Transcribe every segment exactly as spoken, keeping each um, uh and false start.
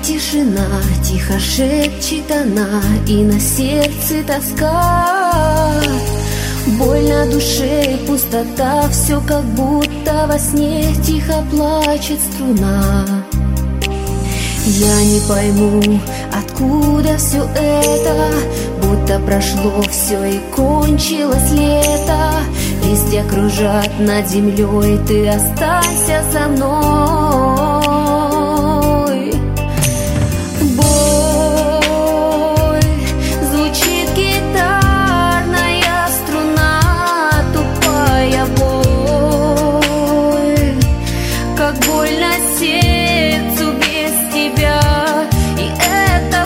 Тишина тихо шепчет она, и на сердце тоска. Боль на душе, пустота, все как будто во сне тихо плачет струна. Я не пойму, откуда все это, будто прошло все и кончилось лето. Листья кружат над землей, ты останься со мной. Боль, звучит гитарная струна, тупая боль, как больно сердцу без тебя. И эта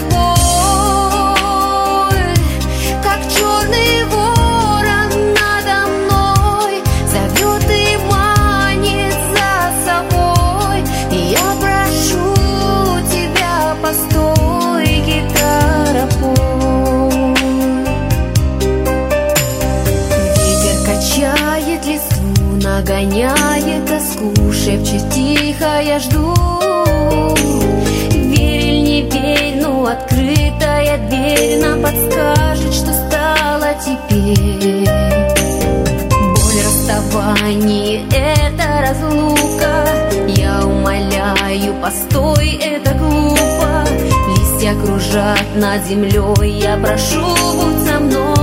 боль, как черный ворон надо мной, зовет и манит за собой. И я прошу тебя, постой, гитара, пой. Ветер качает листву, нагоняет тоску, шепчет тихо, я жду. Верь или не верь, но открытая дверь нам подскажет, что стало теперь. Боль расставания — это разлука. Я умоляю, постой, это глупо. Листья кружат над землей, я прошу, будь со мной.